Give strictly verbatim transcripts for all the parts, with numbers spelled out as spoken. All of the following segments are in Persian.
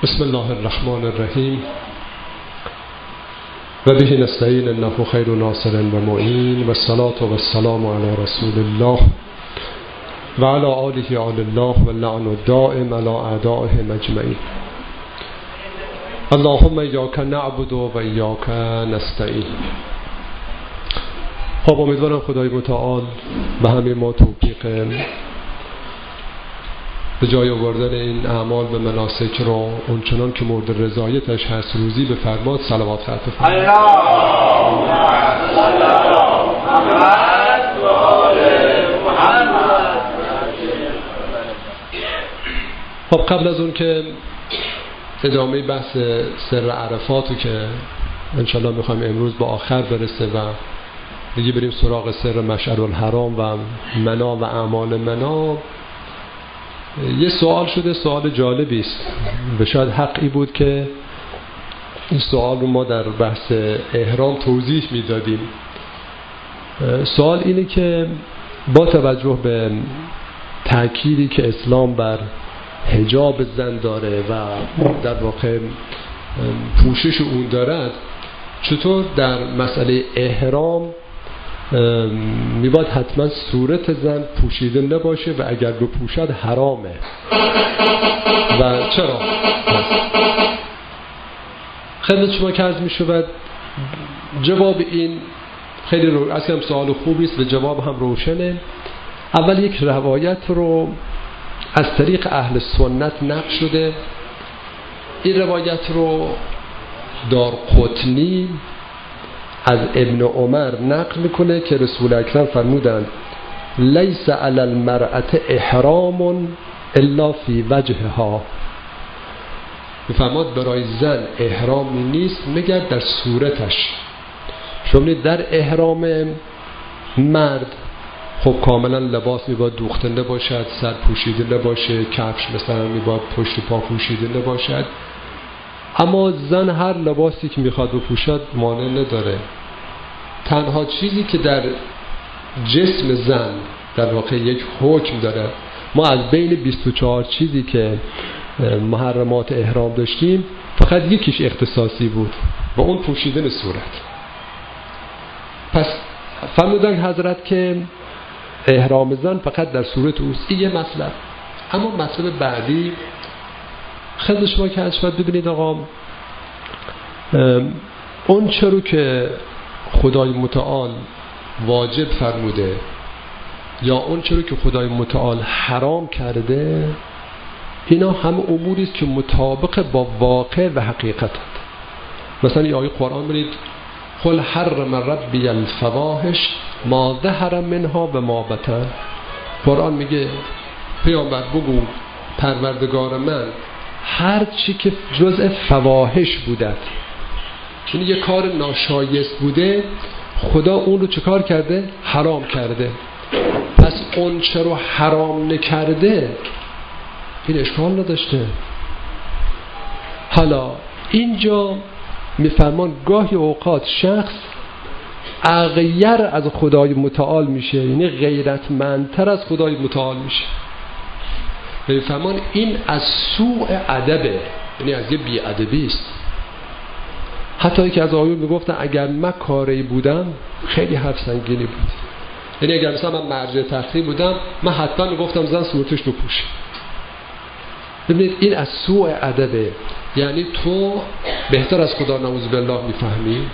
بسم الله الرحمن الرحیم و به نستعین انه خیر ناصر و معین و الصلاة و السلام علی رسول الله و علی آله آل الله و اللعن الدائم علی اعدائهم اجمعین. اللهم ایاک نعبد و ایاک نستعین. خب امیدوارم خدای متعال به همه ما توفیق به جای آوردن این اعمال به مناسک رو اونچنان که مورد رضایتش هست روزی به فرماد. صلوات خط بفرمایید. خب قبل از اون که ادامه بحث سر عرفاتو که انشالله میخوایم امروز به آخر برسه و دیگه بریم سراغ سر مشعر الحرام و منا و اعمال منا، یه سوال شده، سوال جالبی است و شاید حقی بود که این سوال رو ما در بحث احرام توضیح میدادیم. سوال اینه که با توجه به تأکیدی که اسلام بر حجاب زن داره و در واقع پوشش اون دارد، چطور در مسئله احرام میباید حتما صورت زن پوشیده نباشه و اگر بپوشد حرامه و چرا؟ خیلی شما که عرض میشود جواب این خیلی رو اصلا سوال خوبی است و جواب هم روشنه. اول یک روایت رو از طریق اهل سنت نقل شده. این روایت رو دارقطنی از ابن عمر نقل میکنه که رسول اکرم فرمودند لیس علی المرأة احرام الا فی وجهها. میفرماد برای زن احرامی نیست مگر در صورتش. شما در احرام مرد خب کاملا لباس میباید دوخته نباشد، سر پوشیده نباشه، کفش مثلا میباید پشت پا پوشیده نباشد، اما زن هر لباسی که میخواد بپوشد مانع نداره. تنها چیزی که در جسم زن در واقع یک حکم داره، ما از بین بیست و چهار چیزی که محرمات احرام داشتیم فقط یکیش اختصاصی بود و اون پوشیدن صورت. پس فرمودن حضرت که احرام زن فقط در صورت اوست. این یه مطلب. اما مطلب بعدی خیلی شما که از شما ببینید آقا، اون چرا که خدای متعال واجب فرموده یا اون چرا که خدای متعال حرام کرده، اینا هم اموری است که مطابق با واقع و حقیقت هست. مثلا این آیه قرآن برید قل حرم ربی الفواحش ما ظهر منها و ما بطن. قرآن میگه پیامبر بگو پروردگار من هر چی که جزء فواحش بوده، یعنی یه کار ناشایست بوده، خدا اون رو چه کار کرده؟ حرام کرده. پس اون چه رو حرام نکرده این اشکال نداشته. حالا اینجا میفرمان گاهی اوقات شخص اغیر از خدای متعال میشه، یعنی غیرتمندتر از خدای متعال میشه. میفرمان این از سوء ادبه، یعنی از یه بی‌ادبی است. حتی که از آیون میگفتن اگر من کاری بودم خیلی حرف سنگینی بود، یعنی اگر مثلا من مرجع تحقیق بودم من حتما میگفتم زن صورتش رو پوشه. ببینید این از سوء ادبه، یعنی تو بهتر از خدا نعوذ بالله میفهمی.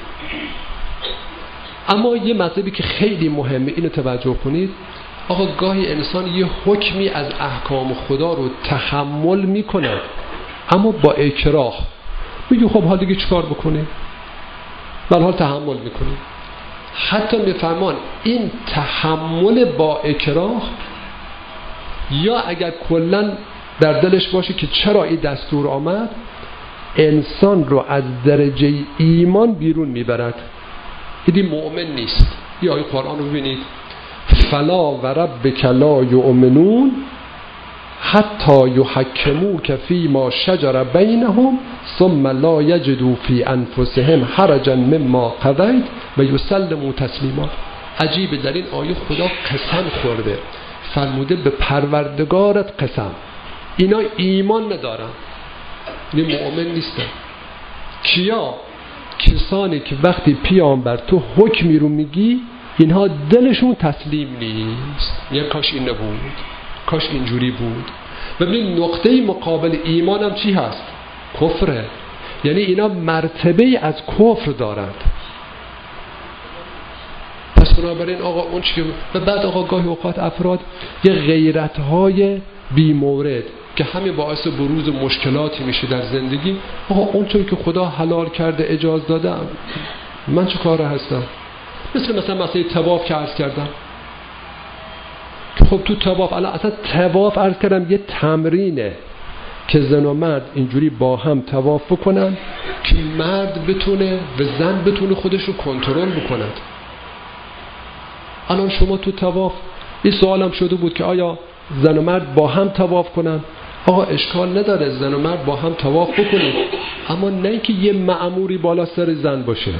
اما یه مطلبی که خیلی مهمه اینو توجه کنید آقا، گاهی انسان یه حکمی از احکام خدا رو تحمل میکنه اما با اکراه. میگه خب حال دیگه چیکار بکنه؟ به حال تحمل میکنه. حتی میفرمان این تحمل با اکراه، یا اگر کلا در دلش باشه که چرا این دستور آمد، انسان رو از درجه ایمان بیرون میبرد. این مؤمن نیست. یا آیه قرآن رو ببینید فلا و ربک لا یؤمنون حتی یحکموک فیما شجر بینهم ثم لا یجدوا فی انفسهم حرجا مما قضیت و یسلموا تسلیما. عجیبه در این آیه خدا قسم خورده، فرموده به پروردگارت قسم، اینا ایمان ندارن این مؤمن نیستن. کیا؟ کسانی که وقتی پیامبر تو حکمی رو میگی اینها دلشون تسلیم نیست، یعنی کاش این نبود، کاش اینجوری بود. ببینید نقطه مقابل ایمان هم چی هست؟ کفره. یعنی اینا مرتبه از کفر دارند. پس بنابراین آقا اون چی و بعد آقا گاهی اوقات افراد یه غیرت‌های بی مورد که همین باعث بروز مشکلاتی میشه در زندگی. آقا اونطوری که خدا حلال کرده اجازه داده من چه کاره هستم؟ مثل مثلا مسئله طواف که عرض کردم. خب تو طواف الان اصلا طواف عرض کردم یه تمرینه که زن و مرد اینجوری با هم طواف بکنن که مرد بتونه و زن بتونه خودش رو کنترل بکند. الان شما تو طواف این سوالم شده بود که آیا زن و مرد با هم طواف کنن؟ آقا اشکال نداره زن و مرد با هم طواف بکنید، اما نه اینکه یه مأموری بالا سر زن باشه،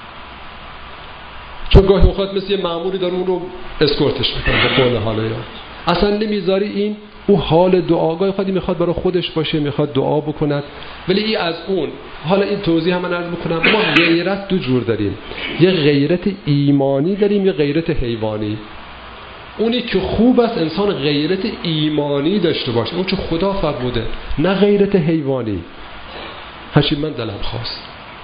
چون گاهی اوقات مثل یه مأموری داره اون رو اسکورتش میکنه به قول حالا یا اصلا نمیذاری این او حال دعاگاه خودی میخواد برای خودش باشه، میخواد دعا بکند. ولی این از اون حالا این توضیح هم من عرض بکنم. ما غیرت دو جور داریم، یه غیرت ایمانی داریم، یه غیرت حیوانی. اونی که خوب است انسان غیرت ایمانی داشته باشه، اون چه خدا فرموده، نه غیرت حیوانی. هرچی من دلم خواست.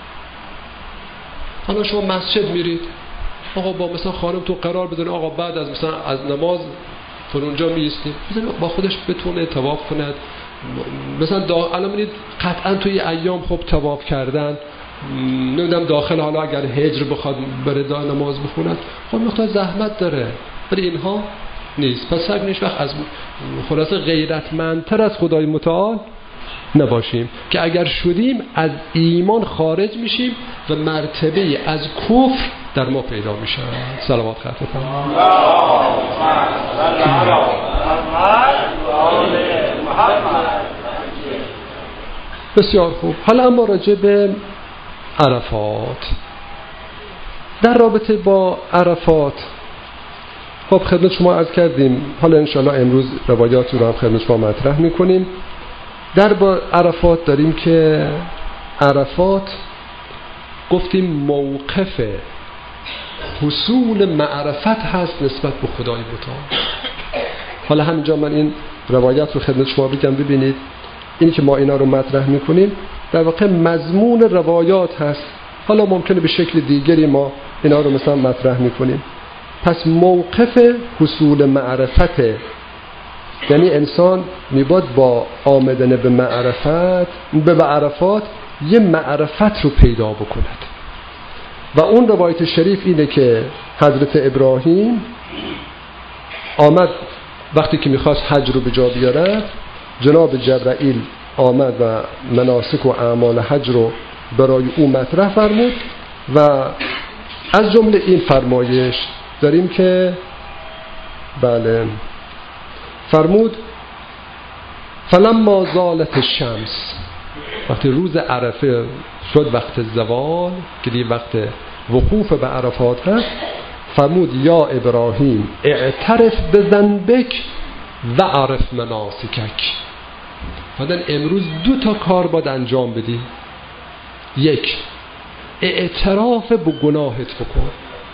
حالا شما مسجد میرید، آقا با مثلا خانم تو قرار بزنه آقا بعد از مثلا از نماز فرونجا میستیم با خودش بتونه طواف کند. مثلا دا... الان میدید قطعا توی ایام خب طواف کردن نمیدونم داخل حالا اگر هجر بخواد بره دا نماز بخوند خب مقدار زحمت داره، ولی اینها نیست. پس سعی نیش وقت از خلاصه غیرتمندتر از خدای متعال نباشیم که اگر شدیم از ایمان خارج میشیم و مرتبه از کفر در ما پیدا میشه. صلوات خدمتتون. بسیار خوب. حالا اما راجع به عرفات، در رابطه با عرفات خب خدمت شما عرض کردیم، حالا انشاءالله امروز روایاتی رو هم خدمت شما مطرح میکنیم. در با عرفات داریم که عرفات گفتیم موقف حصول معرفت هست نسبت به خدای متعال. حالا همینجا من این روایت رو خدمت شما بگم ببینید، اینی که ما اینا رو مطرح میکنیم در واقع مضمون روایات هست. حالا ممکنه به شکل دیگری ما اینا رو مثلا مطرح میکنیم. پس موقف حصول معرفت، یعنی انسان میباد با آمدن به معرفت به عرفات یه معرفت رو پیدا بکند. و اون روایت شریف اینه که حضرت ابراهیم آمد وقتی که میخواست حج رو به جا بیاره، جناب جبرائیل آمد و مناسک و اعمال حج رو برای او مطرح فرمود و از جمله این فرمایش داریم که بله فرمود فلما زالت الشمس، وقتی روز عرفه شد وقت زوال که دیگه وقت وقوف به عرفات هست، فرمود یا ابراهیم اعترف بذنبک و عرف مناسکک. بعدن امروز دو تا کار باید انجام بدی. یک، اعتراف به گناهت بکن.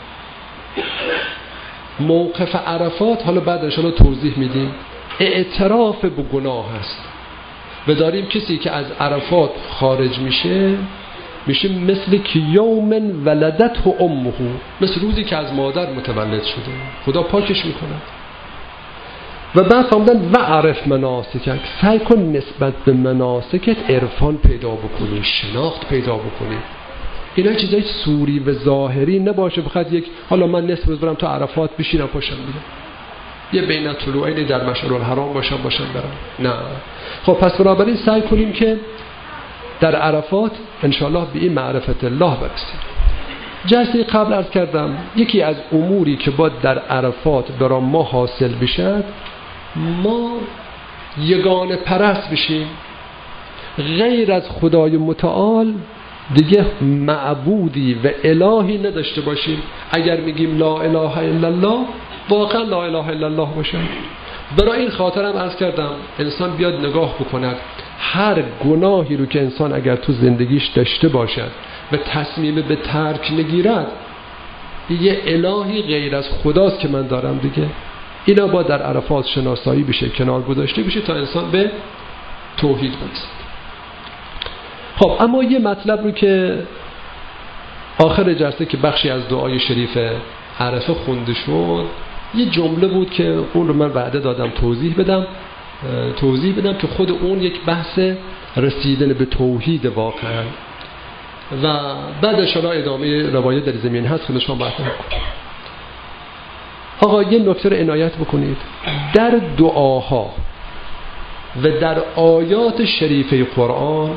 موقف عرفات حالا بعد انشاءالله توضیح میدیم، اعتراف به گناه هست و داریم کسی که از عرفات خارج میشه میشه مثل که یوم ولدت و امه، مثل روزی که از مادر متولد شده، خدا پاکش میکنه. و بعد فرمودن و عرف مناسکک، سعی کن نسبت به مناسکت عرفان پیدا بکنی، شناخت پیدا بکنی. اینا چیزای سوری و ظاهری نباشه بخاطر یک حالا من نصف روز برم تو عرفات بشینم پاشم میرم، یه بین طلوعین در مشعر الحرام باشم باشم برم، نه. خب پس بنابراین سعی کنیم که در عرفات انشاءالله به این معرفت الله برسیم. جلسه قبل عرض کردم یکی از اموری که باید در عرفات برای ما حاصل بشد، ما یگانه پرست بشیم، غیر از خدای متعال دیگه معبودی و الهی نداشته باشیم. اگر میگیم لا اله الا الله، واقعا لا اله الا الله باشه. برای این خاطرم عرض کردم انسان بیاد نگاه بکند هر گناهی رو که انسان اگر تو زندگیش داشته باشد و تصمیم به ترک نگیرد، یه الهی غیر از خداست که من دارم دیگه، اینا با در عرفات شناسایی بشه، کنار گذاشته بشه تا انسان به توحید برسه. خب اما یه مطلب رو که آخر جلسه که بخشی از دعای شریف عرفه خونده شد، یه جمله بود که اون رو من وعده دادم توضیح بدم توضیح بدم که خود اون یک بحث رسیدن به توحید واقعا و بعد انشاءالله ادامه روایت در زمین هست خودش ما بحث کنم. آقا یه نکته رو عنایت بکنید، در دعاها و در آیات شریفه قرآن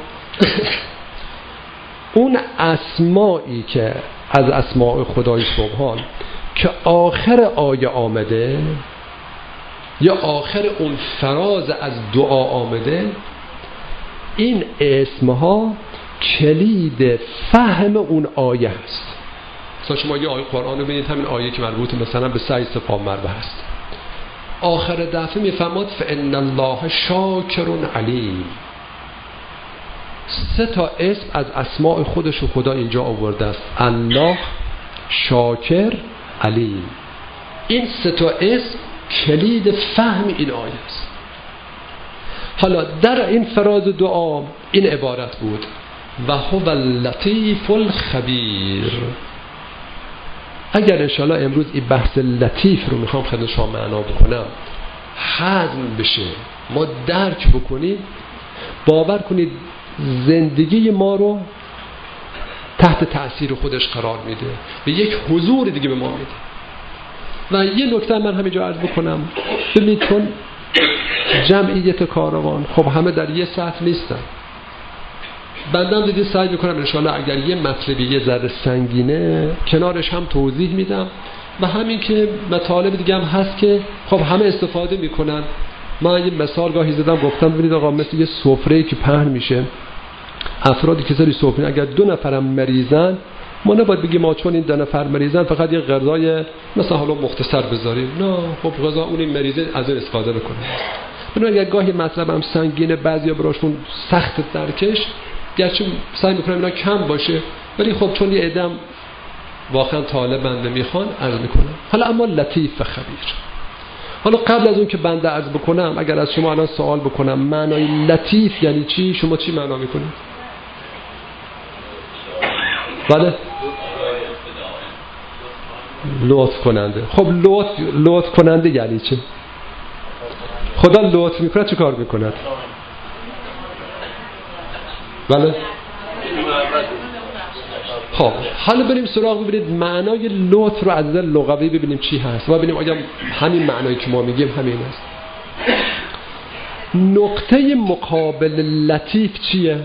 اون اسمایی که از اسماء خدای سبحان که آخر آیه آمده یا آخر اون فراز از دعا آمده، این اسمها کلید فهم اون آیه هست. مثلا شما یه آیه قرآن رو ببینید، همین آیه که مربوط مثلا به سعی صفا مروه هست، آخر دفعه میفرماد فإن الله شاکر علیم. سه تا اسم از اسماء خودش و خدا اینجا آورده است، الله، شاکر، علیم. این سه تا اسم کلید فهم این آیه است. حالا در این فراز دعا این عبارت بود و هو اللطیف الخبیر. اگر انشاءالله امروز این بحث لطیف رو میخوام خدمت شما معنا بکنم، هضم بشه، ما درک بکنیم، باور کنید زندگی ما رو تحت تأثیر خودش قرار میده و یک حضور دیگه به ما میده. و یه نکته من همینجا عرض بکنم، ببینید چون جمعیت کاروان خب همه در یه سطح نیستن، بندم دیگه سعی میکنم انشاءالله اگر یه مطلبی یه ذره سنگینه کنارش هم توضیح میدم و همین که مطالب دیگه هم هست که خب همه استفاده میکنن. من یه مثال گاهی زدم، گفتم ببینید آقا مثل یه سفره‌ای که پهن میشه، افرادی که سری سفره اگر دو نفرم مریضن، ما نباید بگیم ما چون این دو نفر مریضن فقط یه غذای مثلا حالا مختصر بذاریم، نه، خب غذا اون این مریضه از این استفاده بکنه. ببینید اگر گاهی مطلب هم سنگینه، بعضیا براشون سخت درکش، گرچه سعی میکنم اینا کم باشه، ولی خب چون یه عدم واقعا طالبند نمیخوان عرض میکنم. حالا اما لطیف و خبیر. حالا قبل از اون که بنده عرض بکنم، اگر از شما الان سوال بکنم معنای لطیف یعنی چی، شما چی معنا میکنید؟ بله؟ لطف کننده. خب لطف لطف کننده یعنی چی؟ خدا لطف میکنه چه کار میکند؟ بله؟ خب حالا بریم سراغ، ببینید معنای لطف رو از نظر لغوی ببینیم چی هست و ببینیم آیا همین معنایی که ما میگیم همین است. نقطه مقابل لطیف چیه؟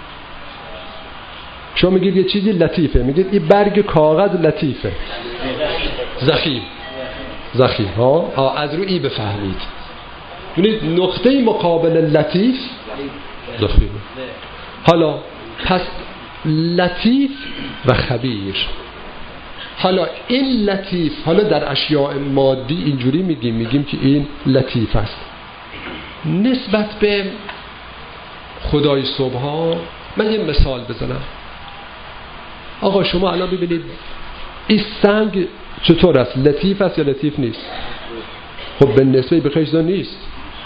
شما میگید یه چیزی لطیفه، میگید این برگ کاغذ لطیفه، زخیم زخیم ها ها از رو ای بفهمید. ببینید نقطه مقابل لطیف زخیمه. حالا پس لطیف و خبیر. حالا این لطیف، حالا در اشیاء مادی اینجوری میگیم میگیم که این لطیف است. نسبت به خدای سبحان من یه مثال بزنم. آقا شما الان ببینید این سنگ چطور است، لطیف است یا لطیف نیست؟ خب به نسبه به خیلی نیست.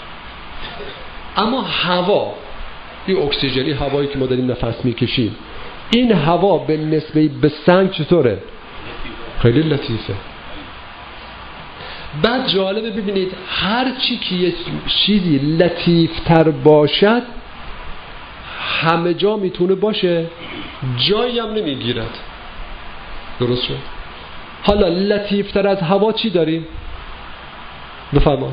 اما هوا، این اکسیژنی هوایی که ما داریم نفس میکشیم، این هوا به نسبه به سنگ چطوره؟ خیلی لطیفه. بعد جالبه ببینید هر چی که یه چیزی لطیف تر باشد همه جا میتونه باشه، جایی هم نمیگیرد. درست شد؟ حالا لطیف تر از هوا چی داریم؟ بفرما.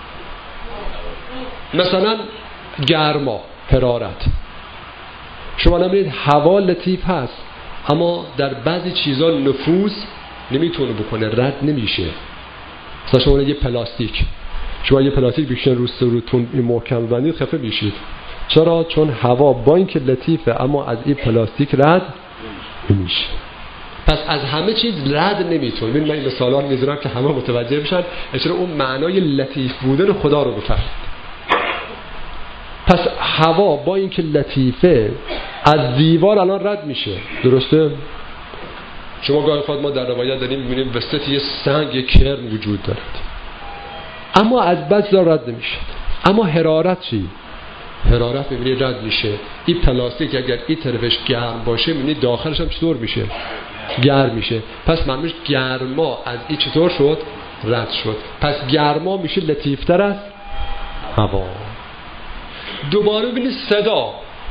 مثلا گرما، حرارت. شما نمیدید هوا لطیف هست اما در بعضی چیزا نفوذ نمیتونه بکنه، رد نمیشه. مثلا شما یه پلاستیک، شما یه پلاستیک بکشن رو سرتون این محکم بندید خفه میشید. چرا؟ چون هوا با اینکه لطیفه اما از این پلاستیک رد نمیشه. پس از همه چیز رد نمیتونه. ببین من این مثالا رو میذارم که همه متوجه بشن، چرا اون معنای لطیف بودن خدا رو بفهمید. پس هوا با اینکه لطیفه از دیوار الان رد میشه، درسته؟ شما گاهی خود ما در روایت داریم میبینیم وسط یه سنگ، یه کرم وجود دارد، اما از بجزا رد نمیشه. اما حرارت چی؟ حرارت میبینی رد میشه. این پلاستیک اگر این طرفش گرم باشه میبینی داخلش هم چطور میشه؟ گرم میشه. پس معنیش گرما از این چطور شد؟ رد شد. پس گرما میشه لطیفتر از هوا. دوباره ببینید صدا،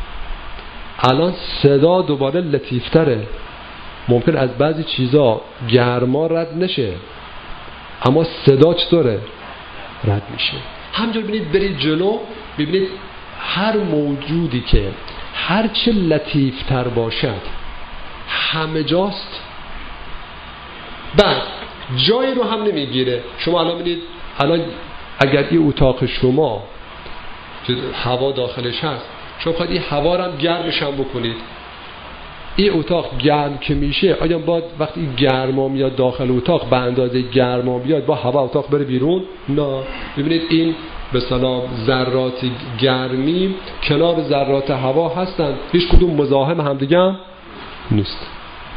الان صدا دوباره لطیفتره. ممکن از بعضی چیزا گرما رد نشه اما صدا چطوره؟ رد میشه. همجور ببینید برید جلو، ببینید هر موجودی که هر چه لطیفتر باشد همه جاست، بعد جایی رو هم نمیگیره. شما الان ببینید الان اگر این اتاق شما که هوا داخلش هست، شما خواهد این هوا رو هم گرمش هم بکنید، این اتاق گرم که میشه، آیا باید وقتی گرما میاد داخل اتاق به اندازه گرما بیاد با هوا اتاق بره بیرون؟ نه. ببینید این به سلام ذرات گرمی کنار ذرات هوا هستن، هیچ کدوم مزاحم همدیگه هم نیست.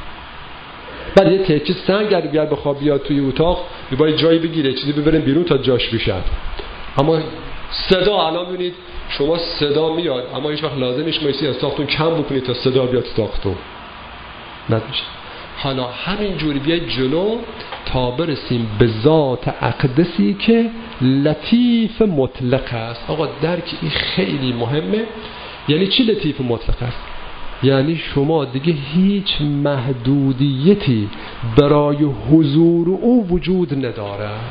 بعد یه تیکه سنگ اگر بخواد بیاد توی اتاق باید جایی بگیره، چیزی ببرن بیرون تا جاش بشد. اما صدا الان ببینید شما صدا میاد اما هیچ وقت لازم نیست مایسی از تاختون کم بکنید تا صدا بیاد تاختون، نمیشه. حالا همین جوری بیاید جلو تا برسیم به ذات اقدسی که لطیف مطلق است. آقا درک این خیلی مهمه. یعنی چی لطیف مطلق است؟ یعنی شما دیگه هیچ محدودیتی برای حضور او وجود ندارد.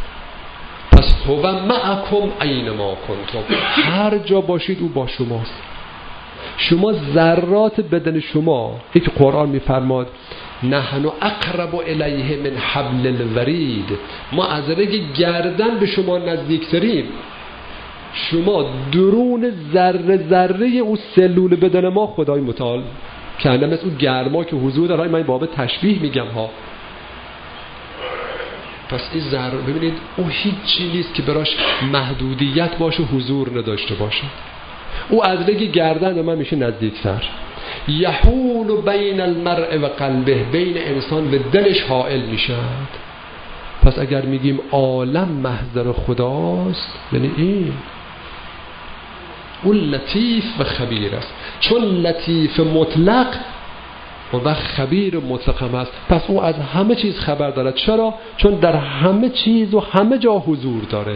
پس هو معکم اینما کنتم، هر جا باشید او با شماست. شما ذرات بدن شما، یک قرآن میفرماد نحن اقرب الیه من حبل الورید، ما از رگ گردن به شما نزدیکتریم. شما درون ذره ذره او سلول بدن ما خدای متعال کنده مثل اون گرما که حضور داره. من باب تشبیه میگم ها. پس این ذره ببینید او هیچ چیزی نیست که براش محدودیت باشه، حضور نداشته باشه. او از رگ گردن من میشه نزدیکتر. یحول بین المرء و قلبه، بین انسان و دلش حائل میشد. پس اگر میگیم عالم محضر خداست یعنی این اون لطیف و خبیر است. چون لطیف مطلق و خبیر مطلق هم هست، پس او از همه چیز خبر دارد. چرا؟ چون در همه چیز و همه جا حضور داره.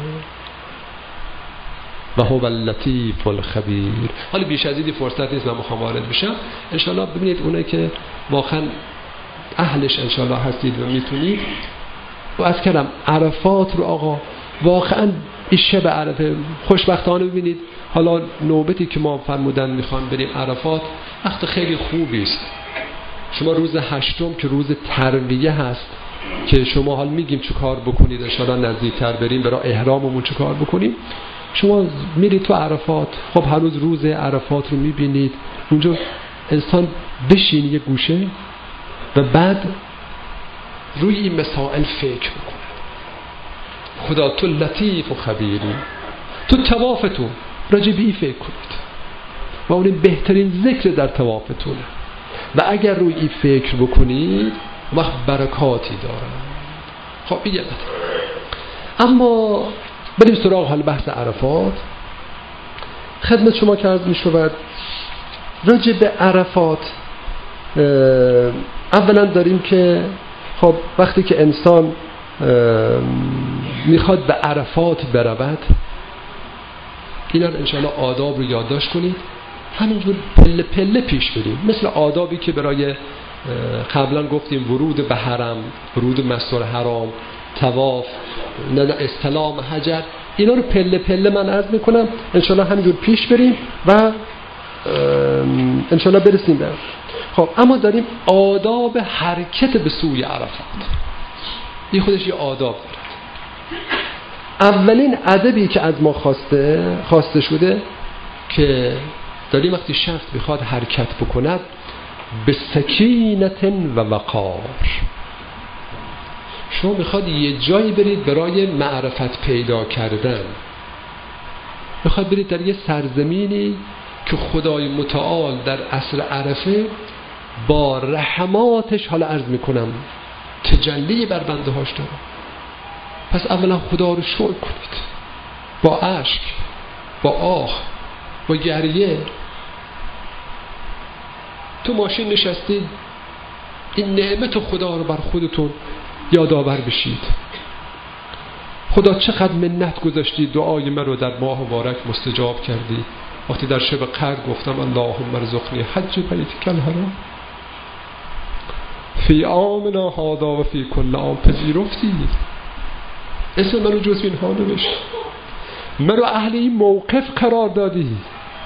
و هو اللطیف الخبیر. حالا بیش از این فرصت نیست من میخوام وارد بشم. انشالله ببینید اونایی که واقعا اهلش انشالله هستید و میتونید، و از کردم عرفات رو آقا واقعا این شب عرفه خوشبختانه ببینید. حالا نوبتی که ما فرمودن میخوان بریم عرفات وقت خیلی خوبی است. شما روز هشتم که روز ترویه هست که شما حال میگیم چه کار بکنید، انشالله نزدیکتر بریم برای احراممون چه کار بکنیم. شما میرید تو عرفات، خب هر روز روز عرفات رو میبینید اونجا، انسان بشین یه گوشه و بعد روی این مسائل فکر بکنه. خدا تو لطیف و خبیری، تو طوافتون راجبی فکر کنید و اون بهترین ذکر در طوافتونه و اگر روی این فکر بکنید وقت برکاتی داره. خب این یه اما بریم سراغ حال بحث عرفات. خدمت شما که عرض می شود راجع به عرفات اولا داریم که خب وقتی که انسان میخواد به عرفات برود، اینا انشاءالله آداب رو یادداشت کنید، همینجور پله پله پیش بریم. مثل آدابی که برای قبلا گفتیم ورود به حرم، ورود مسجد حرام، طواف، استلام حجر، اینا رو پله پله من عرض میکنم انشاءالله همینجور پیش بریم و انشاءالله برسیم به. خب اما داریم آداب حرکت به سوی عرفات. این خودش یه آداب داره. اولین ادبی که از ما خواسته خواسته شده که داریم وقتی شخص بخواد حرکت بکند به سکینت و وقار. شما میخواد یه جایی برید برای معرفت پیدا کردن، میخواد برید در یه سرزمینی که خدای متعال در عصر عرفه با رحماتش، حالا عرض میکنم، تجلی بر بنده هاش داره. پس اولا خدا رو شکر کنید با اشک، با آه، با گریه. تو ماشین نشستید، این نعمت خدا رو بر خودتون یادآور بشید. خدا چقدر منت گذاشتی، دعای من رو در ماه مبارک مستجاب کردی. وقتی در شب قدر گفتم اللهم ارزقنی حج بیتک الحرام فی عامنا هذا و فی کل عام، پذیرفتی. اسم منو جزو اینها نوشت، منو اهل این موقف قرار دادی.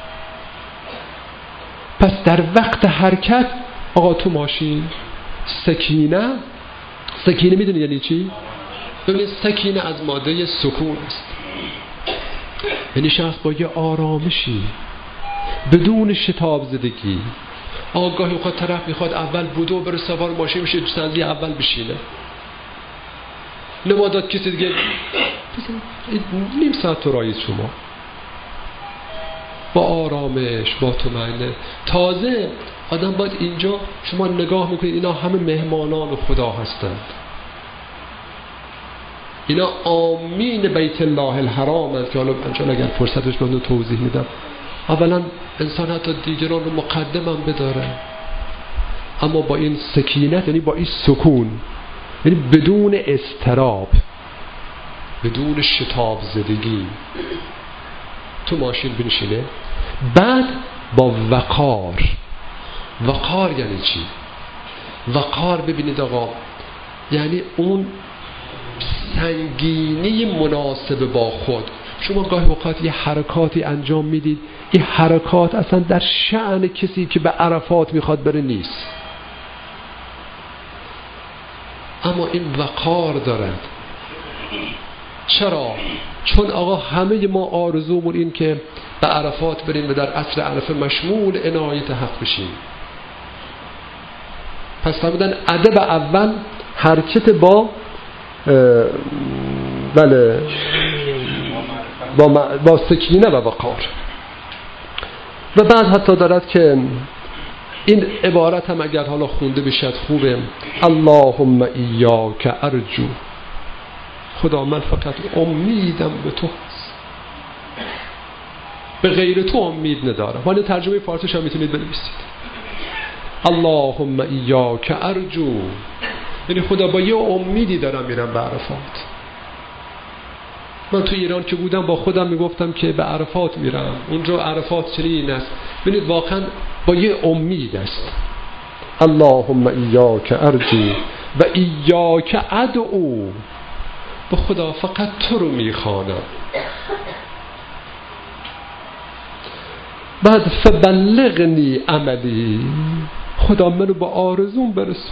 پس در وقت حرکت آقا تو ماشین سکینه، سکینه میدونی یعنی چی؟ ببینید سکینه از ماده سکون است، یعنی شخص با یه آرامشی بدون شتاب زدگی. آگاهی میخواد طرف میخواد اول بودو بره سوار ماشین میشه سنزی اول بشینه، نمادات کسی دیگه نیم ساعت تو رایید شما با آرامش، با طمأنینه. تازه آدم باید اینجا شما نگاه میکنید اینا همه مهمانان خدا هستند، اینا آمین بیت الله الحرام هست که حالا انشاءالله اگر فرصتش بنده توضیح میدم. اولا انسان حتی دیگران رو مقدم هم بداره، اما با این سکینت، یعنی با این سکون، یعنی بدون اضطراب، بدون شتاب زدگی تو ماشین بنشینه. بعد با وقار. وقار یعنی چی؟ وقار ببینید آقا، یعنی اون سنگینی مناسب با خود. شما گاهی اوقات یه حرکاتی انجام میدید، این حرکات اصلا در شأن کسی که به عرفات میخواد بره نیست، اما این وقار دارد. چرا؟ چون آقا همه ما آرزومون این که به عرفات بریم و در عصر عرفه مشمول عنایت حق بشیم. پس فرمودن ادب اول حرکت با بله با, با سکینه و وقار. و بعد حتی دارد که این عبارت هم اگر حالا خونده بشد خوبه، اللهم ایاک ارجو، خدا من فقط امیدم به تو هست، به غیر تو امید ندارم. حالا ترجمه فارسیش هم میتونید بنویسید، اللهم ایاک ارجو، یعنی خدا با یه امیدی دارم میرم به عرفات. من تو ایران که بودم با خودم میگفتم که به عرفات میرم، اونجا عرفات چنین است. ببینید واقعا با یه امید است. اللهم ایاک ارجو و ایاک ادعو، به خدا فقط تو رو میخوانم. بعد فبلغنی عملی، خدا منو با آرزوم برسون.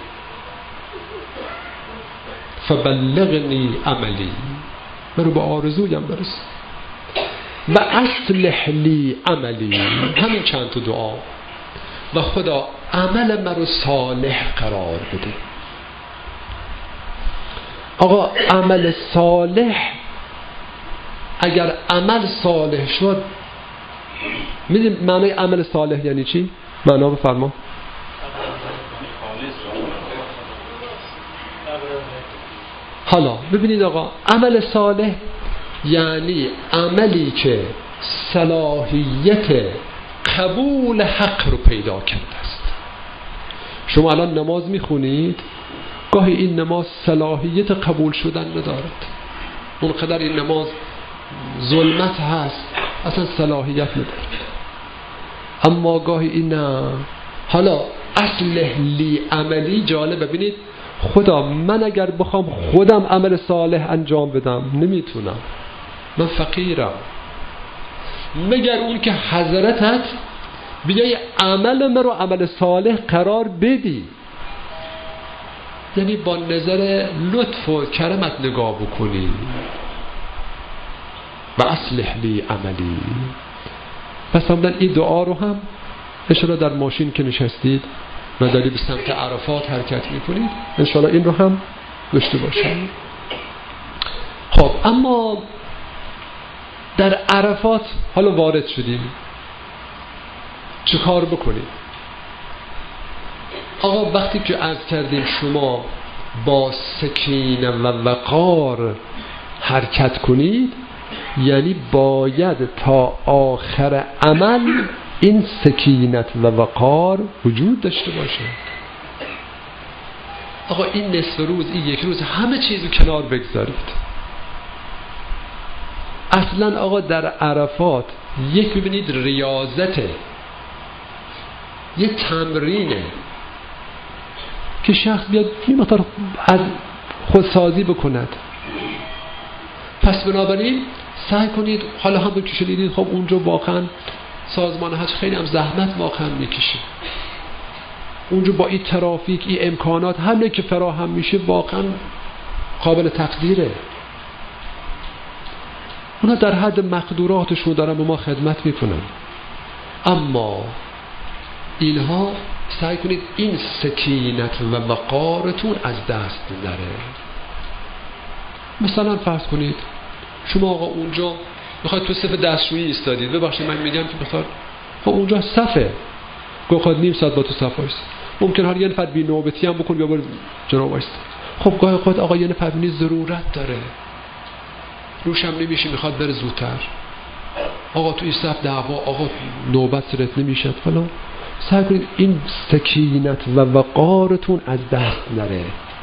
فبلغنی عملی، منو با آرزویم برسون. و اصلح لی عملی، همین چند تا دعا. و خدا عمل منو صالح قرار بده. آقا عمل صالح، اگر عمل صالح شد، میدونی معنی عمل صالح یعنی چی؟ معنا بفرما. حالا ببینید آقا، عمل صالح یعنی عملی که صلاحیت قبول حق رو پیدا کرده است. شما الان نماز میخونید، گاهی این نماز صلاحیت قبول شدن ندارد، اونقدر این نماز ظلمت هست اصلا صلاحیت ندارد. اما گاهی این نه. حالا اصلح لی عملی جالب. ببینید خدا من اگر بخوام خودم عمل صالح انجام بدم نمیتونم، من فقیرم، مگر اون که حضرتت بیای عمل من رو عمل صالح قرار بدی، یعنی با نظر لطف و کرمت نگاه بکنی. و اصلح لی عملی. پس همدن این دعا رو هم انشاءالله در ماشین که نشستید و دارید به سمت عرفات حرکت میکنید انشاءالله این رو هم داشته باشید. خب اما در عرفات حالا وارد شدیم، چه کار بکنیم؟ آقا وقتی که عرض کردیم شما با سکینه و وقار حرکت کنید، یعنی باید تا آخر عمل این سکینت و وقار وجود داشته باشه. آقا این نصف روز، این یک روز، همه چیزو کنار بگذارید. اصلا آقا در عرفات یک ببینید ریاضته، یه تمرینه که شخص بیاد یه مقدار از خودسازی بکند. پس بنابراین سعی کنید، حالا هم که شنیدید خب اونجا واقعا سازمان حج خیلی هم زحمت واقعا میکشه، اونجا با این ترافیک، این امکانات، همه که فراهم میشه واقعا قابل تقدیره. اونا در حد مقدوراتشون دارن به ما خدمت میکنن، اما اینها سعی کنید این سکینت و وقارتون از دست نره. مثلا فرض کنید شما آقا اونجا میخواید تو صف دستشویی ایستادید، ببخشید من میگم که بخاطر خب اونجا صفه، گاهی نیم ساعت با تو صف وایس، ممکن هر یه نفر بی نوبتی هم بکن یا بر جلو وایس. خب گاهی خود آقا یه نفر بینی ضرورت داره، روشم نمیشه، میخواد بره زودتر، آقا تو این صف دعوا، آقا نوبت سرت نمیشد فلان. سعی کنید این سکینت و وقارتون از دست نره.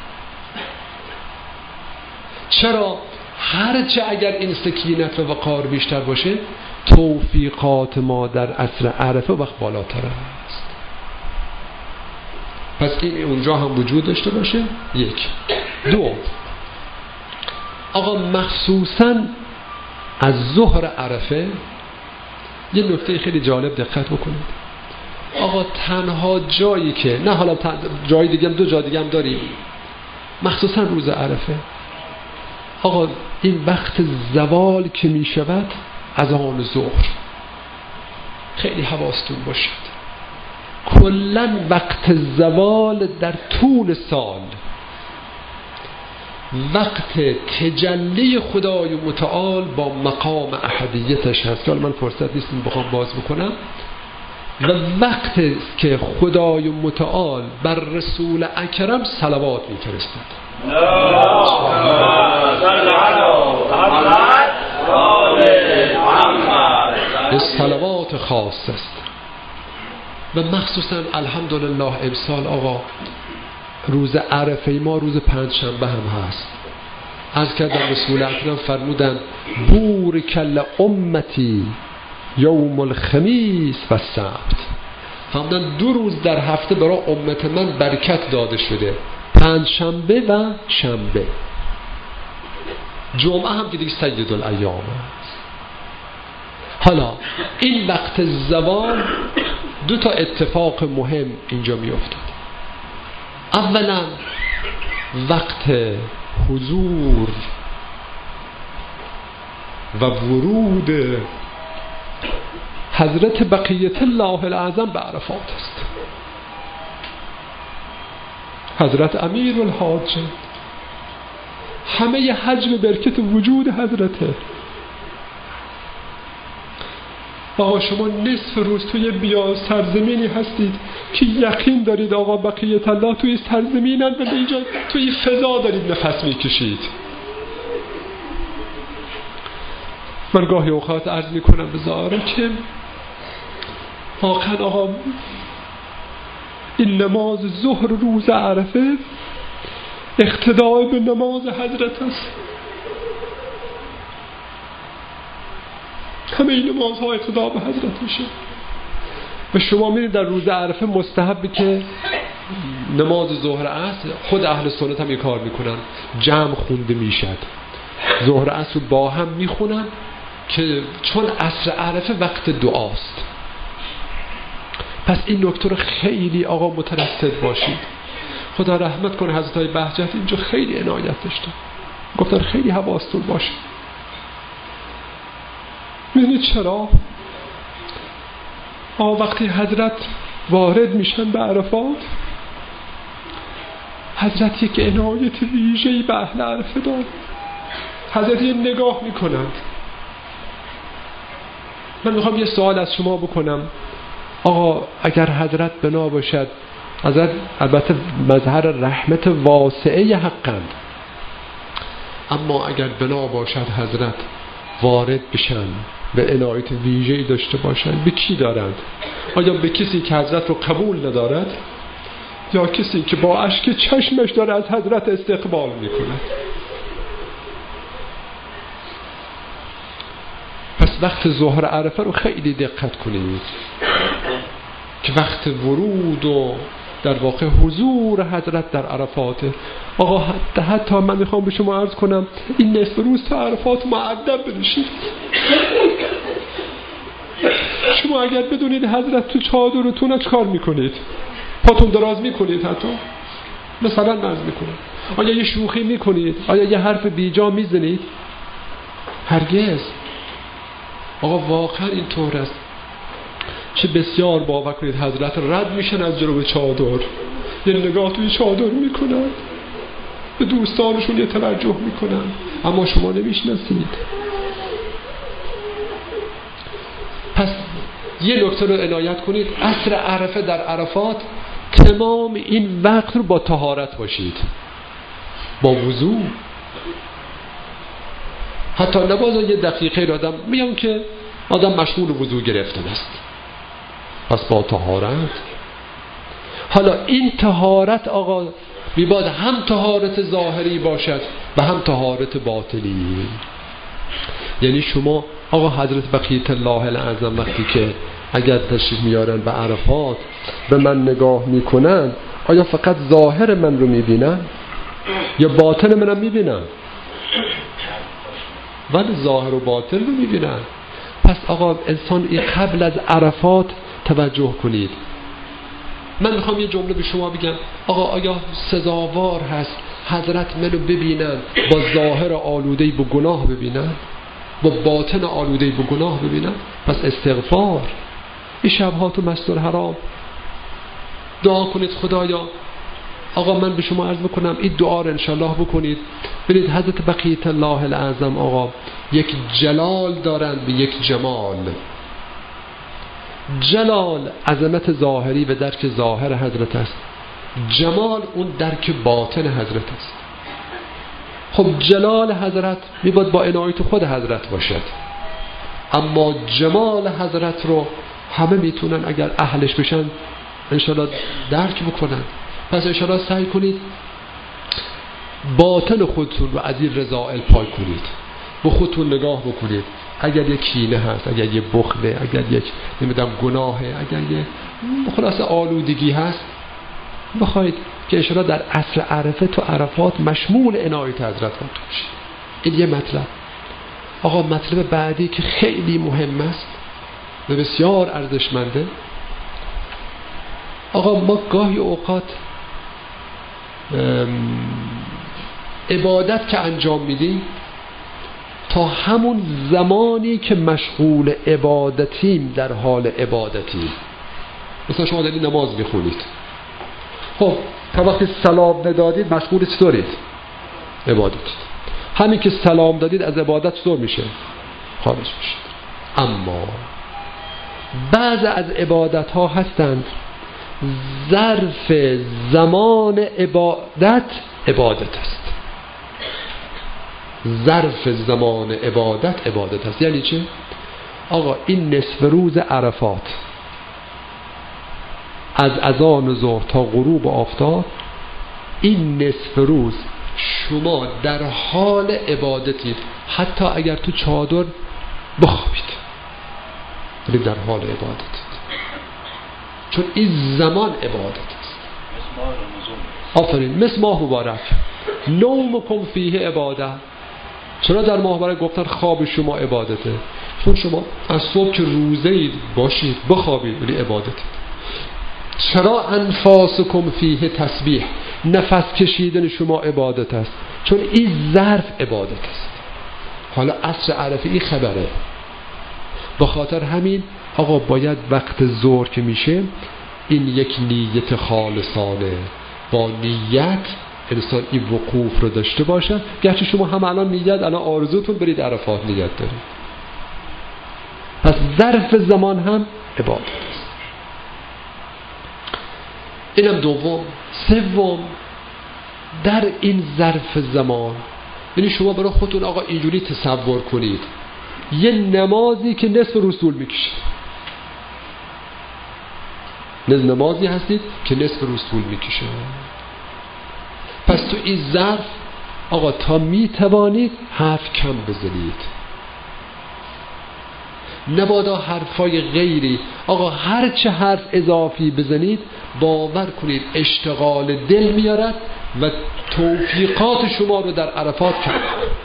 چرا؟ هرچه اگر این سکینت و وقار بیشتر باشه، توفیقات ما در عصر عرفه وقت بالاتر است. پس این اونجا هم وجود داشته باشه. یک. دو، آقا مخصوصا از ظهر عرفه یه نکته خیلی جالب دقت بکنید. آقا تنها جایی که نه، حالا جای دیگه هم، دو جای دیگه هم داریم، مخصوصا روز عرفه، آقا این وقت زوال که می شود از آن ظهر، خیلی حواستون باشد. کلن وقت زوال در طول سال وقت تجلی خدای متعال با مقام احدیتش هست که من فرصت نیستم بخوام باز بکنم، و وقت است که خدای متعال بر رسول اکرم صلوات میفرستد. این صلوات خاص است و مخصوصا الحمدلله امسال آقا روز عرفه ما روز پنجشنبه هم هست. از کردم رسول اکرم فرمودن بورک لامتی یوم الخمیس و السبت، فرمودن دو روز در هفته برای امت من برکت داده شده، پنجشنبه و شنبه. جمعه هم که دیگه سید الایام است. حالا این وقت زوال دو تا اتفاق مهم اینجا می افتاد. اولا وقت حضور و ورود حضرت بقیت الله الاعظم به عرفات است. حضرت امیر الحاج، همه حجم برکت وجود حضرته. آقا شما نصف روز توی بیا سرزمینی هستید که یقین دارید آقا بقیت الله توی سرزمینن و به اینجا توی فضا دارید نفس میکشید. من گاهی اوقات عرض میکنم به زائران که واقعا آقا این نماز ظهر روز عرفه اقتدای به نماز حضرت است. همه این نمازها اقتدا به حضرت میشه و شما میرید در روز عرفه مستحبه که نماز ظهر عصر، خود اهل سنت هم یه کار میکنن، جمع خونده میشد، ظهر عصر با هم میخونن که چون عصر عرفه وقت دعاست. پس این نکته رو خیلی آقا مترصد باشید. خدا رحمت کنه حضرت های بهجت اینجا خیلی عنایت داشتن، گفتن خیلی حواستون باشه. میدونید چرا؟ آقا وقتی حضرت وارد میشن به عرفات، حضرت یک عنایت ویژه‌ای به اهل عرفه داد. حضرت یه نگاه میکنند، من میخوام یه سوال از شما بکنم. آقا اگر حضرت بنا باشد، حضرت البته مظهر رحمت واسعه حقند، اما اگر بنا باشد حضرت وارد بشن، به عنایت ویژه‌ای داشته باشند، به کی دارند؟ آیا به کسی که حضرت رو قبول ندارد، یا کسی که با اشک چشمش داره از حضرت استقبال میکنه؟ پس وقت ظهر عرفه رو خیلی دقت کنید که وقت ورود و در واقع حضور حضرت در عرفاته. آقا حتی, حتی من میخوام به شما عرض کنم این نصف روز تا عرفات مؤدب بشید. شما اگر بدونید حضرت تو چادرتون چه کار میکنید؟ پاتون دراز میکنید؟ حتی مثلا نرز میکنید؟ آیا یه شوخی میکنید؟ آیا یه حرف بیجا میزنید؟ هرگز. آقا واقعا این طور است. چه بسیار باور کنید حضرت رد میشن از جلو چادر، یه نگاه توی چادر میکنن، به دوستانشون یه توجه میکنن، اما شما نمیشناسید. پس یه نکته رو عنایت کنید، عصر عرفه در عرفات تمام این وقت رو با طهارت باشید، با وضو. حتی نبازا یه دقیقه رو آدم میگم که آدم مشغول وضو گرفتن است، پس با طهارت. حالا این طهارت آقا میباد هم طهارت ظاهری باشد و هم طهارت باطنی. یعنی شما آقا حضرت بقیت الله الاعظم وقتی که اگر تشریف میارن به عرفات به من نگاه میکنن، آیا فقط ظاهر من رو میبینن یا باطن منم میبینن؟ ولی ظاهر و باطن رو میبینن. پس آقا انسان این قبل از عرفات توجه کنید. من میخوام یه جمله به شما بگم. آقا آیا سزاوار هست حضرت منو ببینن با ظاهر آلودهی به گناه ببینن، با باطن آلودهی به گناه ببینن؟ پس استغفار. این شبها تو مسجد الحرام دعا کنید خدایا. آقا من به شما عرض بکنم این دعا رو انشالله بکنید. ببینید حضرت بقیت الله الاعظم آقا یک جلال دارند به یک جمال. جلال عظمت ظاهری و درک ظاهر حضرت است، جمال اون درک باطن حضرت است. خب جلال حضرت میباید با عنایت خود حضرت باشد، اما جمال حضرت رو همه میتونن اگر اهلش بشن انشالله درک بکنن. پس انشالله سعی کنید باطن خودتون رو از این رذائل پاک کنید، به خودتون نگاه بکنید. اگر یک کینه هست، اگر یک بخله، اگر یک نمیدونم گناهه، اگر یک خلاص آلودگی هست، بخواید که انشالله در عصر عرفه تو عرفات مشمول عنایت حضرت باشید. این یه مطلب. آقا مطلب بعدی که خیلی مهم است و بسیار ارزشمنده، آقا ما گاهی اوقات عبادت که انجام میدیم تا همون زمانی که مشغول عبادتیم در حال عبادتیم، مثلا شما دارید نماز میخونید، خب تا وقتی سلام ندادید مشغول چطورید؟ عبادت. همین که سلام دادید از عبادت چطور میشه؟ خارج میشید. اما بعض از عبادت ها هستند ظرف زمان عبادت عبادت است. ظرف زمان عبادت عبادت است. یعنی چه؟ آقا این نصف روز عرفات از اذان ظهر تا غروب آفتاب، این نصف روز شما در حال عبادتید، حتی اگر تو چادر بخوابید ولی در حال عبادتید، چون این زمان عبادت است. آفرین. مثل ماه مبارک نومکم فیه عباده. چرا در ماه مبارک گفتن خواب شما عبادته؟ چون شما از صبح که روزه اید باشید بخوابید ولی عبادتید. چرا انفاسکم فیه تسبیح؟ نفس کشیدن شما عبادت است، چون این ظرف عبادت است. حالا عصر عرفه این خبره. به خاطر همین آقا باید وقت ظهر که میشه این یک نیت خالصانه با نیت انسان این وقوف رو داشته باشه. گرچه شما هم الان نیت، الان آرزوتون برید عرفات نیت دارید، پس ظرف زمان هم عبادت است. اینم دوم. سوم، در این ظرف زمان، یعنی شما برای خودتون آقا اینجوری تصور کنید یه نمازی که نصف روز طول میکشه، نمازی هستید که نصف روز طول میکشه. پس تو این ظرف آقا تا میتوانید حرف کم بزنید، نبادا حرفای غیری. آقا هر چه حرف اضافی بزنید باور کنید اشتغال دل میارد و توفیقات شما رو در عرفات کرد.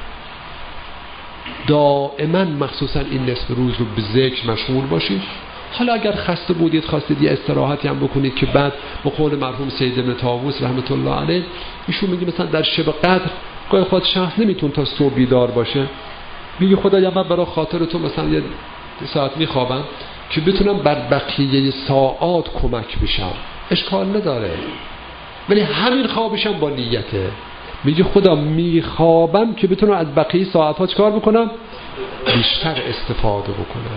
دائما مخصوصا این نصف روز رو به ذکر مشغول باشید. حالا اگر خسته بودید خواستید یه استراحتی هم بکنید که بعد به قول مرحوم سید ابن طاووس رحمت الله علیه ایشون میگه مثلا در شب قدر گاهی خود شخص نمیتون تا صبح بیدار باشه، میگه خدایا من برای خاطر تو مثلا یه ساعت میخوابم که بتونم بر بقیه ساعات کمک بشم، اشکال نداره، ولی همین خوابشم با نیته. میگه خدا میخوابم که بتونم از بقیه ساعت‌ها چیکار بکنم؟ بیشتر استفاده بکنم.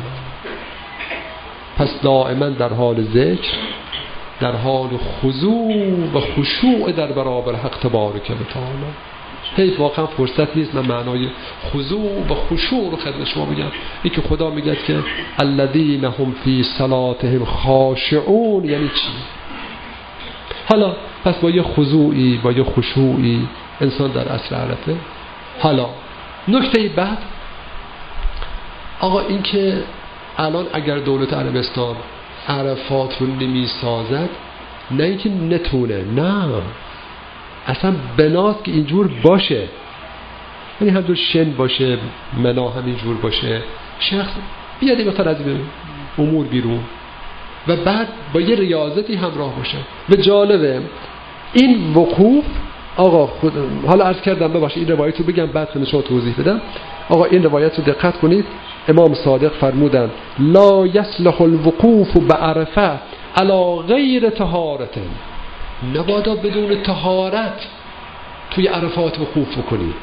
پس دائما در حال ذکر، در حال خضوع و خشوع در برابر حق تبارک و تعالی. حیف واقعا فرصت نیست من معنای خضوع و خشوع رو خدمت شما بگم. این که خدا میگه که الذین هم فی صلاتهم خاشعون یعنی چی؟ حالا پس با یه خضوعی با یه خشوعی انسان در عصر عرفه. حالا نکته بعد آقا این که الان اگر دولت عربستان عرفات رو نمی سازد، نه اینکه نتونه، نه اصلا بناست که اینجور باشه، یعنی همجور شن باشه، منا همینجور باشه، شخص بیاد این مثلا از امور بیرون و بعد با یه ریاضتی همراه باشه. و جالبه این وقوف آقا خود... حالا عرض کردم ببخشید این روایت رو بگم بعد خودم شما توضیح بدم. آقا این روایت رو دقت کنید. امام صادق فرمودند لا یصلح الوقوف بعرفه علی غیر طهارت، نبادا بدون طهارت توی عرفات وقوف بکنی،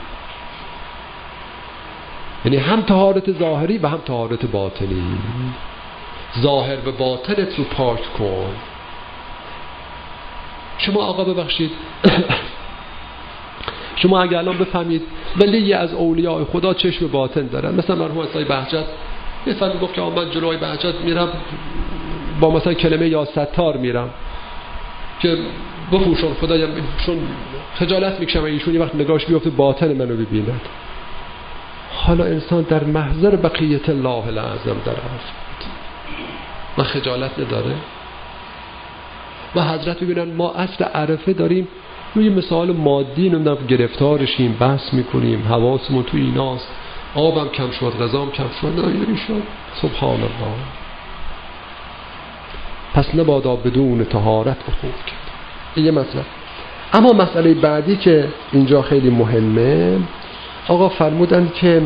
یعنی هم طهارت ظاهری و هم طهارت باطنی. ظاهر و باطنت رو پاک کن. شما آقا ببخشید شما اگر الان بفهمید ولی از اولیاء خدا چشم باطن دارن، مثلا مرحوم استاد بهجت بفرمایید گفت که من جلوی بهجت میرم با مثلا کلمه یا ستار میرم که بپوشون خدایا، چون خجالت میکشم ایشون یه وقت نگاهش بیفته باطن منو ببیند. حالا انسان در محضر بقیت الله الاعظم در عرفات و خجالت نداره. و حضرت ببینن ما اصل عرفه داریم روی مثال مادی نمیدونم گرفتارشیم، بحث میکنیم، حواسمون تو ایناست، آبم کم شد، غذام کم شد، نایری شد، سبحان الله. پس نبادا بدون طهارت وقوف کرد. این یه مسئله. اما مسئله بعدی که اینجا خیلی مهمه، آقا فرمودن که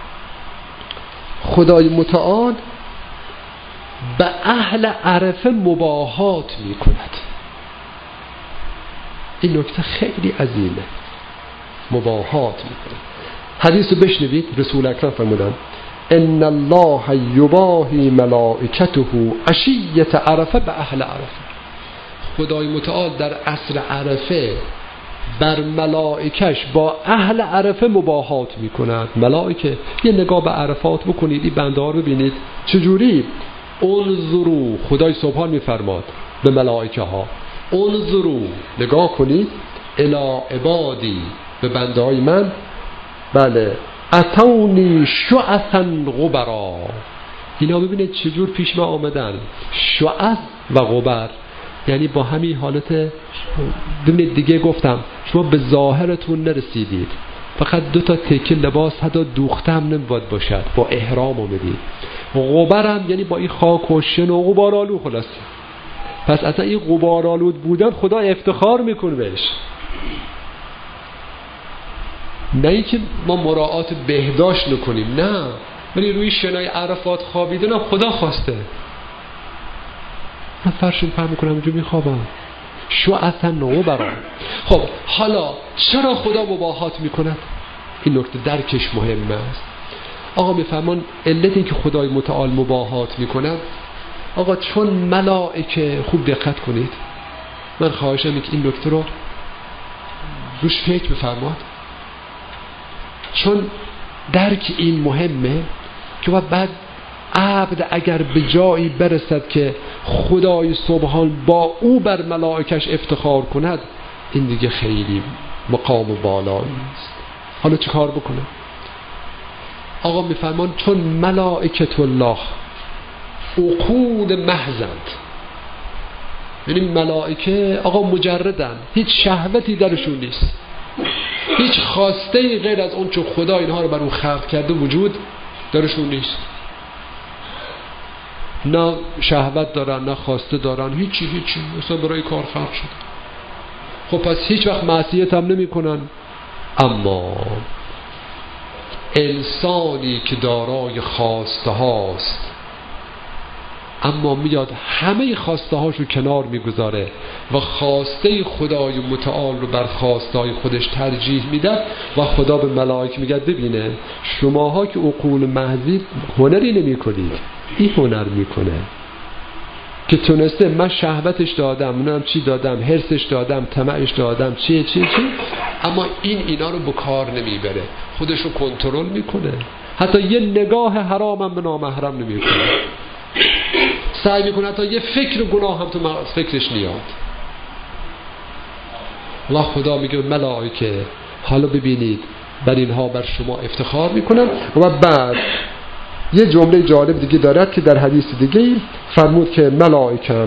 خدای متعال به اهل عرفه مباهات میکند. این نکته خیلی عظیمه، مباهات میکنه. حدیث رو بشنوید. رسول اکرم فرمودن ان الله یباهی ملائکته عشیة عرفه به اهل عرفه. خدای متعال در عصر عرفه بر ملائکش با اهل عرفه مباهات میکند. ملائکه یه نگاه به عرفات بکنید، این بنده ها رو ببینید چجوری. انظروا، خدای سبحان میفرماد به ملائکه ها انظروا، نگاه کنید، الی عبادی، به بنده های من، بله، اتونی شعثا غبرا، اینا ببینید چجور پیش ما آمدن، شعث و غبر، یعنی با همین حالت. ببینید دیگه گفتم شما به ظاهرتون نرسیدید، فقط دو تا تکه لباس حتی دوخته هم نمیباید باشد، با احرام اومدید. غبرم یعنی با این خاک و شن و غبارآلود خلاص. پس اصلا این غبارآلود بودن خدا افتخار میکنه بهش، نه اینکه ما مراعات بهداشت نکنیم، نه، ولی روی شنای عرفات خوابیدن خدا خواسته. من فرشون فهم میکنم اونجا میخوابم شعثا غبرا. خب حالا چرا خدا مباهات میکند؟ این نکته درکش مهم است. آقا میفهمان علتی که خدای متعال مباهات میکنه، آقا چون ملائکه، خوب دقت کنید، من خواهشم که این نکته رو روش فکر بفرماد، چون درک این مهمه که بعد عبد اگر به جایی برسد که خدای سبحان با او بر ملائکش افتخار کند، این دیگه خیلی مقام و بالایی است. حالا چه کار بکنه؟ آقا میفرمان چون ملائکت الله عقول محضند، یعنی ملائکه آقا مجردن، هیچ شهوتی درشون نیست، هیچ خواسته غیر از اون چون خدا اینها رو بر اون خلق کرده وجود درشون نیست، نه شهوت دارن نه خواسته دارن، هیچی هیچی مثلا برای کار خلق شد. خب پس هیچ وقت معصیت هم نمی کنن. اما انسانی که دارای خواسته هاست اما میاد همه خواسته هاشو کنار میگذاره و خواسته خدای متعال رو بر خواسته های خودش ترجیح میده و خدا به ملائکه میگه ببینه شماها که عقول محضید هنری نمی کنید، این هنر میکنه که تونسته من شهوتش دادم، منم چی دادم، حرسش دادم، طمعش دادم، چی چی چی، اما این اینا رو به کار نمیبره، خودش رو کنترل میکنه، حتی یه نگاه حرام هم به نامحرم نمیکنه، سعی میکنه حتی یه فکر گناه هم تو فکرش نیاد. الله خدا میگه ملائکه حالا ببینید بر اینها بر شما افتخار میکنن. و بعد یه جمله جالب دیگه دارد که در حدیث دیگه فرمود که ملائکه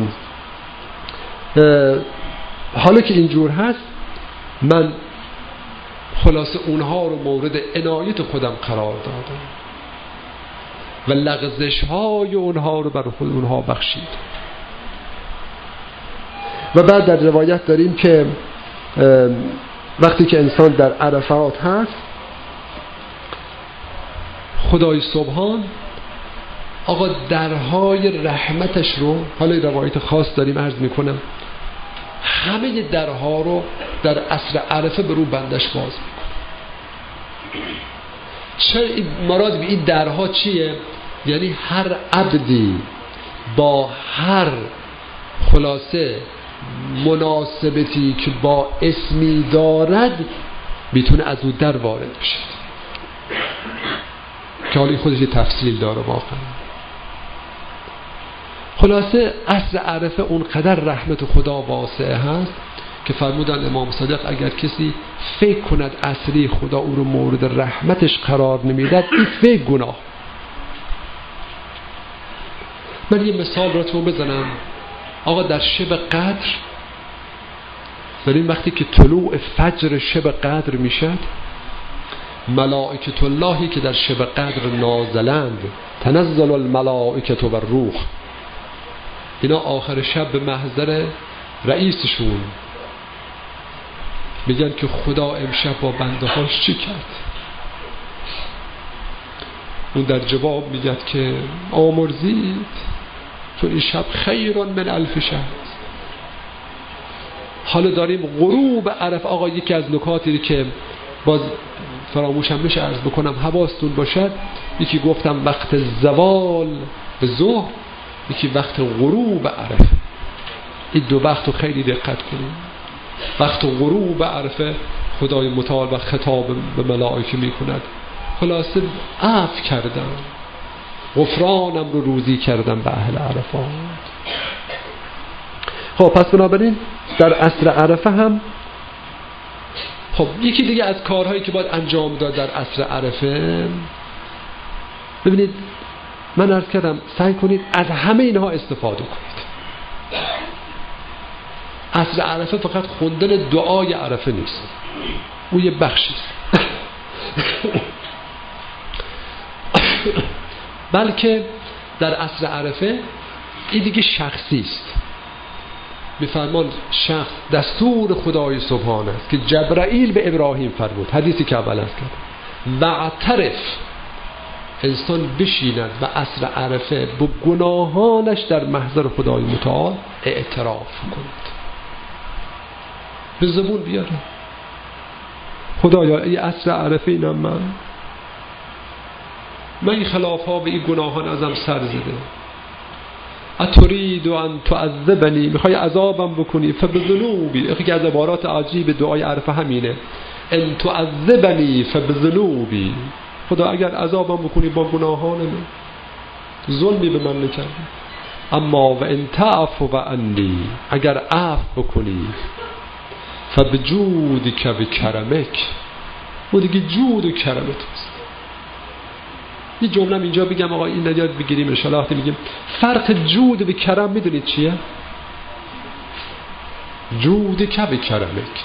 حالا که اینجور هست من خلاصه اونها رو مورد عنایت خودم قرار دادم و لغزش های اونها رو بر خود اونها بخشید. و بعد در روایت داریم که وقتی که انسان در عرفات هست خدای سبحان آقا درهای رحمتش رو، حالا روایت خاص داریم عرض میکنم، همه درها رو در عصر عرفه به رو بندش باز میکنه. چه مراد به این درها چیه؟ یعنی هر عبدی با هر خلاصه مناسبتی که با اسمی دارد میتونه از اون در وارد بشه، که حالی خودش یه تفصیل داره واقعا. خلاصه عصر عرفه اونقدر رحمت خدا واسعه هست که فرمودن امام صادق اگر کسی فکر کند عصری خدا او رو مورد رحمتش قرار نمیداد، این فکر گناه. من یه مثال را تو بزنم. آقا در شب قدر، در این وقتی که طلوع فجر شب قدر میشد، ملائکت اللهی که در شب قدر نازلند، تنزل الملائکت و الروح، اینا آخر شب به محضر رئیسشون میگن که خدا امشب با بنده هاش چی کرد؟ اون در جواب میگد که آمرزید، چون این شب خیران من الف شهر. حالا داریم غروب عرف. آقا یکی از نکاتی که باز فراموشم بشه عرض بکنم حواستون باشد، یکی گفتم وقت زوال به ظهر، یکی وقت غروب عرفه. این دو وقت رو خیلی دقت کنیم. وقت غروب عرفه خدای متعال و خطاب به ملائکه می کند خلاصه عفو کردم، غفرانم رو روزی کردم به اهل عرفات. خب پس بنابراین در عصر عرفه هم خب یکی دیگه از کارهایی که باید انجام داد در عصر عرفه، ببینید من عرض کردم سعی کنید از همه اینها استفاده کنید. عصر عرفه فقط خوندن دعای عرفه نیست، او یه بخشیست، بلکه در عصر عرفه این دیگه شخصی است. میفرمان شخص دستور خدای سبحان است که جبرائیل به ابراهیم فرمود، حدیثی که اول از کرد، و اعترف، انسان بشیند و عصر عرفه به گناهانش در محضر خدای متعال اعتراف کند، به زبون بیاره خدایا ای عصر عرفه اینم من، من این خلاف ها و این گناهان ازم سر زده. اترید ان تعذبنی، میخوای عذابم بکنی، فبذنوبی. یکی از عبارات عجیب دعای عرفه همینه، ان تعذبنی فبذنوبی. خدا اگر عذابم بکنی با گناهان من، ظلمی به من نکردی. اما و ان تعفو عنی، اگر عفو بکنی، فبجودک و کرمک، و دیگه جود و کرمت است. یه جمله اینجا بگم آقا این ندیاد بگیریم ان شاءالله. وقتی میگیم فرق جود و کرم میدونید چیه؟ جود که به کرمک.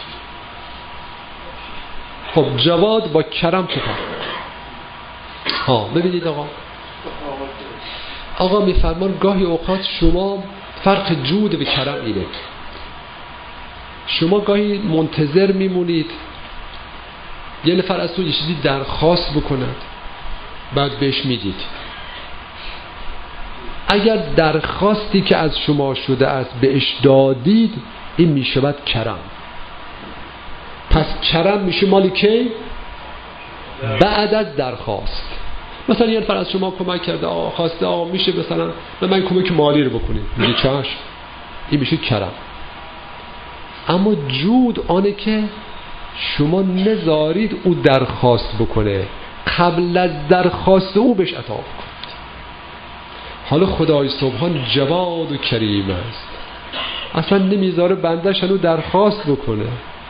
خب جواد با کرم چه فرق؟ ها ببینید آقا آقا میفرمان گاهی اوقات شما فرق جود به کرم اینه، شما گاهی منتظر میمونید یه نفر از تو یه چیزی درخواست بکند، بعد بهش میدید. اگر درخواستی که از شما شده است بهش دادید، این میشود کرم. پس کرم میشه مالی که بعد از درخواست. مثلا یه نفر از شما کمک کرده، آقا خواسته آقا میشه مثلا به من کمک مالی رو بکنید، میگه چشم، این میشه کرم. اما جود آنه که شما نذارید او درخواست بکنه، قبل از درخواست او بهش عطا بکنید. حالا خدای سبحان جواد و کریم است، اصلا نمیذاره بندش هنو درخواست بکنه،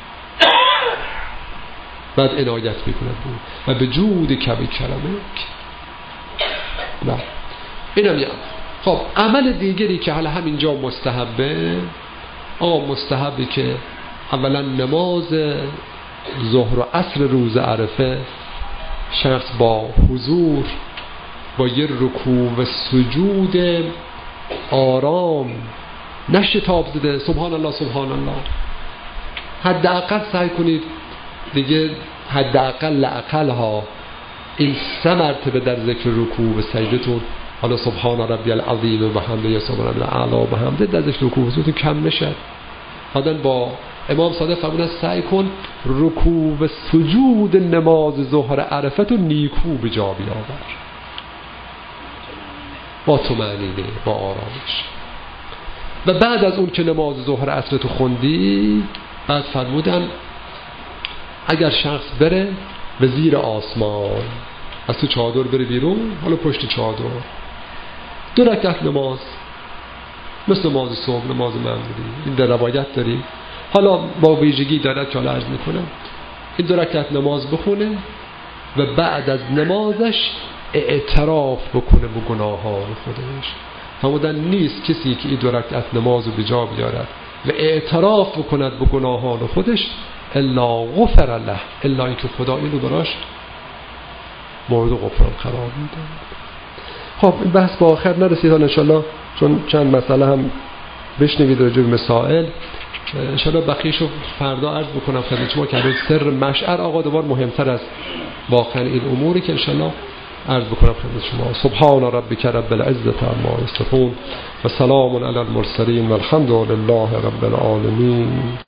بعد عنایت میکنه و به جود کبی کرمک. نه اینم یه. خب عمل دیگری که حالا همینجا مستحبه، آقا مستحبه که اولا نماز ظهر و عصر روز عرفه شخص با حضور، با یه رکوع و سجود آرام، نه شتاب زده سبحان الله سبحان الله، حداقل سعی کنید دیگه، حداقل لاقل ها این سه مرتبه در ذکر رکوع و سجدتون، حالا سبحان ربی العظیم و بحمده سبحان ربی الاعلی و بحمده، در ذکر رکوع و سجدتون کم نشه. حالا با امام صادق فرمودن سعی کن رکوع و سجود نماز ظهر عرفت و نیکو به جا بیاور، با طمأنینه، با آرامش. و بعد از اون که نماز ظهر عصر تو خوندی، بعد فرمودن اگر شخص بره به زیر آسمان، از تو چادر بره بیرون، حالا پشت چادر دو رکعت نماز مثل نماز صبح، نماز معمولی، این در روایت داریم، حالا با ویژگی دارد که حالا عرض میکنم، این دو رکعت نماز بخونه و بعد از نمازش اعتراف بکنه به گناهان خودش. فرمودن نیست کسی که این دو رکعت نماز رو به جا بیارد و اعتراف بکند به گناهان خودش الا غفر له، الا اینکه خدا این رو براش مورد غفران قرار میده. خب این بحث با آخر نرسید ان شاءالله، چون چند مسئله هم بشنوید راجع به مسائل، ان شاءالله بقیه‌شو فردا عرض بکنم خدمت شما که سر مشعر آقا دوبار مهمتر از واقعا این اموری که ان شاءالله عرض بکنم خدمت شما. سبحان ربک رب العزة عما یصفون و سلام علی المرسلین و الحمد لله رب العالمین.